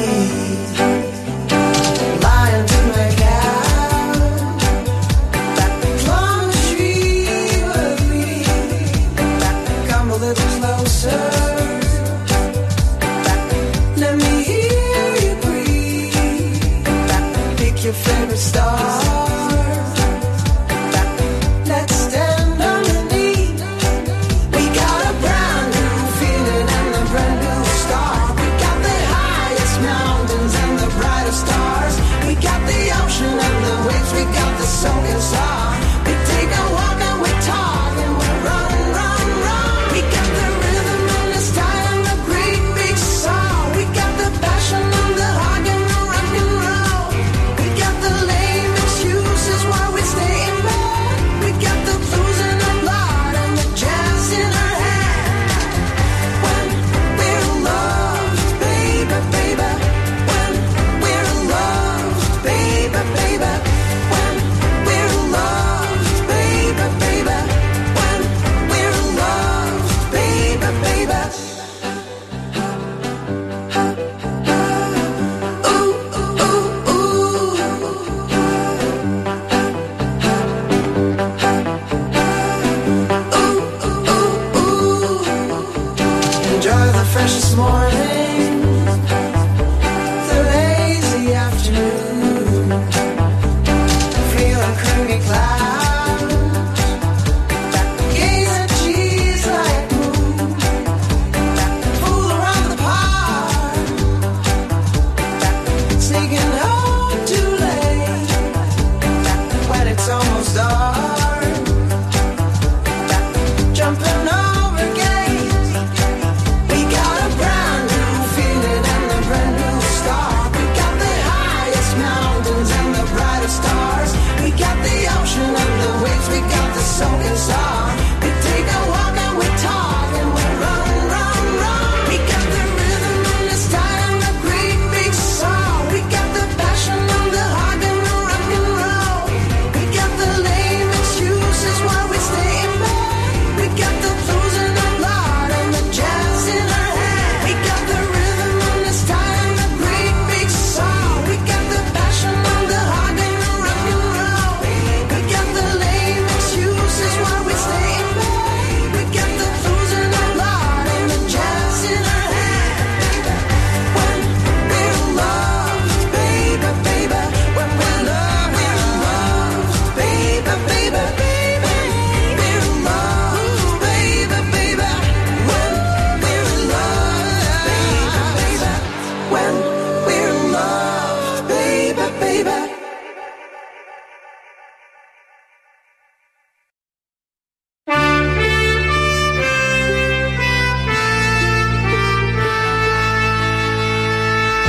lie into my couch, climb a tree with me, come a little closer, let me hear you breathe, pick your favorite star.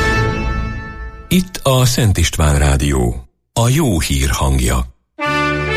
Itt a Szent István Rádió, a jó hír hangja.